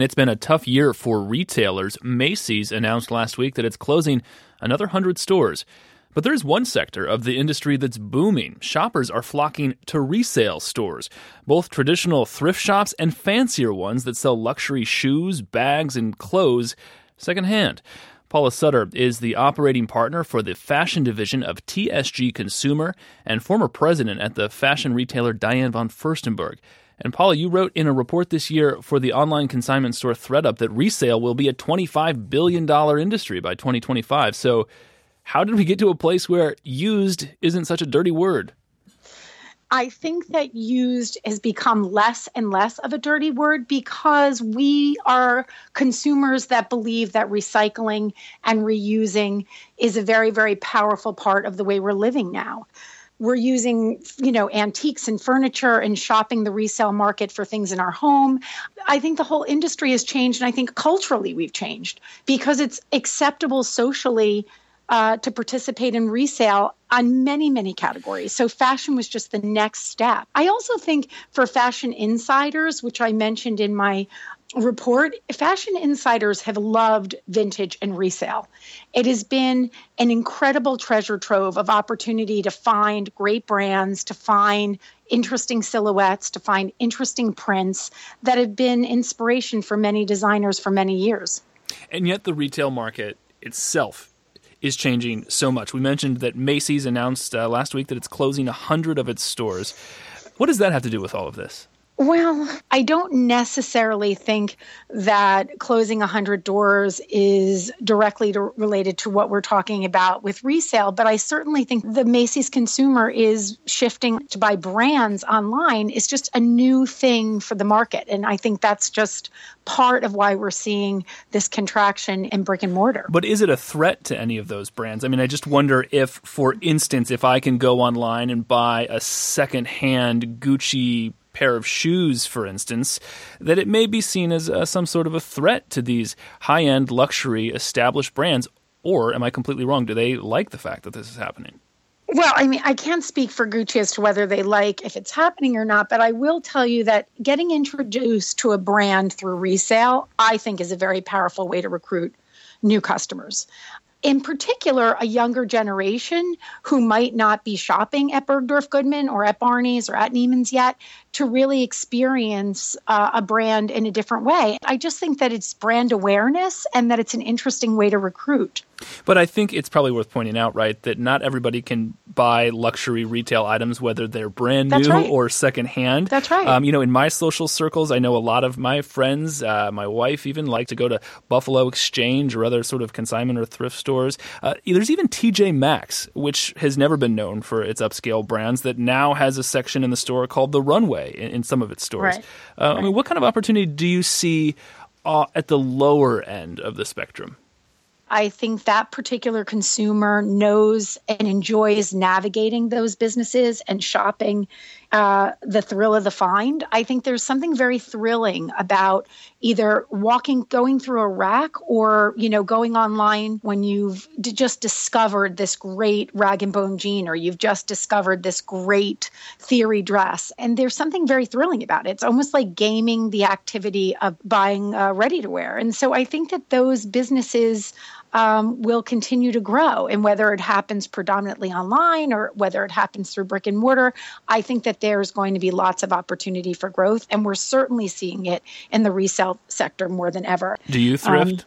It's been a tough year for retailers. Macy's announced last week that it's closing another 100 stores. But there's one sector of the industry that's booming. Shoppers are flocking to resale stores, both traditional thrift shops and fancier ones that sell luxury shoes, bags, and clothes secondhand. Paula Sutter is the operating partner for the fashion division of TSG Consumer and former president at the fashion retailer Diane von Furstenberg. And Paula, you wrote in a report this year for the online consignment store ThredUp that resale will be a $25 billion industry by 2025. So how did we get to a place where used isn't such a dirty word? I think that used has become less and less of a dirty word because we are consumers that believe that recycling and reusing is a very, very powerful part of the way we're living now. We're using, antiques and furniture and shopping the resale market for things in our home. I think the whole industry has changed, and I think culturally we've changed because it's acceptable socially to participate in resale on many, many categories. So fashion was just the next step. I also think for fashion insiders, which I mentioned in my report, fashion insiders have loved vintage and resale. It has been an incredible treasure trove of opportunity to find great brands, to find interesting silhouettes, to find interesting prints that have been inspiration for many designers for many years. And yet the retail market itself is changing so much. We mentioned that Macy's announced last week that it's closing 100 of its stores. What does that have to do with all of this? Well, I don't necessarily think that closing 100 doors is directly related to what we're talking about with resale, but I certainly think the Macy's consumer is shifting to buy brands online. It's just a new thing for the market, and I think that's just part of why we're seeing this contraction in brick and mortar. But is it a threat to any of those brands? I mean, I just wonder if, for instance, if I can go online and buy a secondhand Gucci pair of shoes, for instance, that it may be seen as some sort of a threat to these high-end luxury established brands. Or am I completely wrong? Do they like the fact that this is happening? Well, I mean, I can't speak for Gucci as to whether they like if it's happening or not, but I will tell you that getting introduced to a brand through resale, I think, is a very powerful way to recruit new customers. In particular, a younger generation who might not be shopping at Bergdorf Goodman or at Barney's or at Neiman's yet to really experience a brand in a different way. I just think that it's brand awareness and that it's an interesting way to recruit. But I think it's probably worth pointing out, right, that not everybody can buy luxury retail items, whether they're brand new or secondhand. That's right. In my social circles, I know a lot of my friends, my wife even, like to go to Buffalo Exchange or other sort of consignment or thrift stores. There's even TJ Maxx, which has never been known for its upscale brands, that now has a section in the store called The Runway in some of its stores. Right. I mean, what kind of opportunity do you see at the lower end of the spectrum? I think that particular consumer knows and enjoys navigating those businesses and shopping the thrill of the find. I think there's something very thrilling about either going through a rack or, going online when you've just discovered this great rag and bone jean or you've just discovered this great theory dress. And there's something very thrilling about it. It's almost like gaming the activity of buying ready to wear. And so I think that those businesses will continue to grow. And whether it happens predominantly online or whether it happens through brick and mortar, I think that there's going to be lots of opportunity for growth. And we're certainly seeing it in the resale sector more than ever. Do you thrift?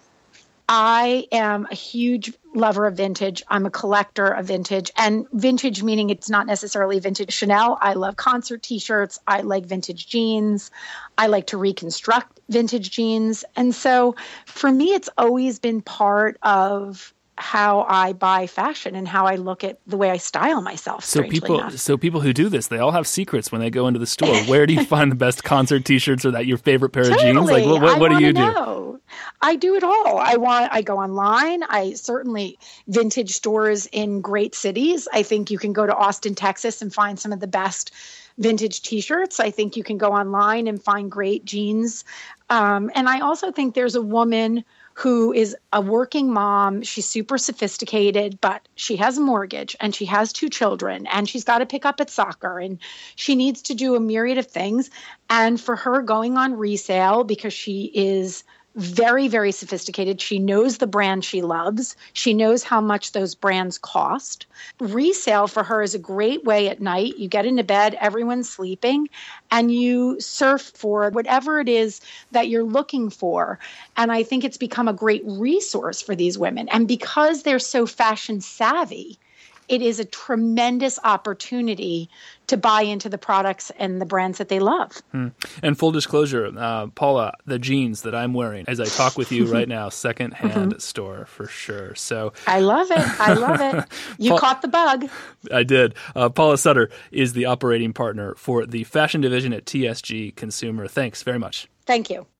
I am a huge lover of vintage. I'm a collector of vintage, and vintage meaning it's not necessarily vintage Chanel. I love concert T-shirts. I like vintage jeans. I like to reconstruct vintage jeans. And so for me, it's always been part of how I buy fashion and how I look at the way I style myself. So people who do this, they all have secrets when they go into the store. Where do you find the best concert T-shirts, or that your favorite pair of jeans? Like, what do you do? I do it all. I go online. I certainly vintage stores in great cities. I think you can go to Austin, Texas and find some of the best vintage T-shirts. I think you can go online and find great jeans And I also think there's a woman who is a working mom. She's super sophisticated, but she has a mortgage and she has 2 children and she's got to pick up at soccer and she needs to do a myriad of things. And for her, going on resale, because she is very, very sophisticated. She knows the brand she loves. She knows how much those brands cost. Resale for her is a great way at night. You get into bed, everyone's sleeping, and you surf for whatever it is that you're looking for. And I think it's become a great resource for these women. And because they're so fashion savvy, it is a tremendous opportunity to buy into the products and the brands that they love. And full disclosure, Paula, the jeans that I'm wearing as I talk with you right now, secondhand store for sure. So I love it. I love it. You caught the bug. I did. Paula Sutter is the operating partner for the fashion division at TSG Consumer. Thanks very much. Thank you.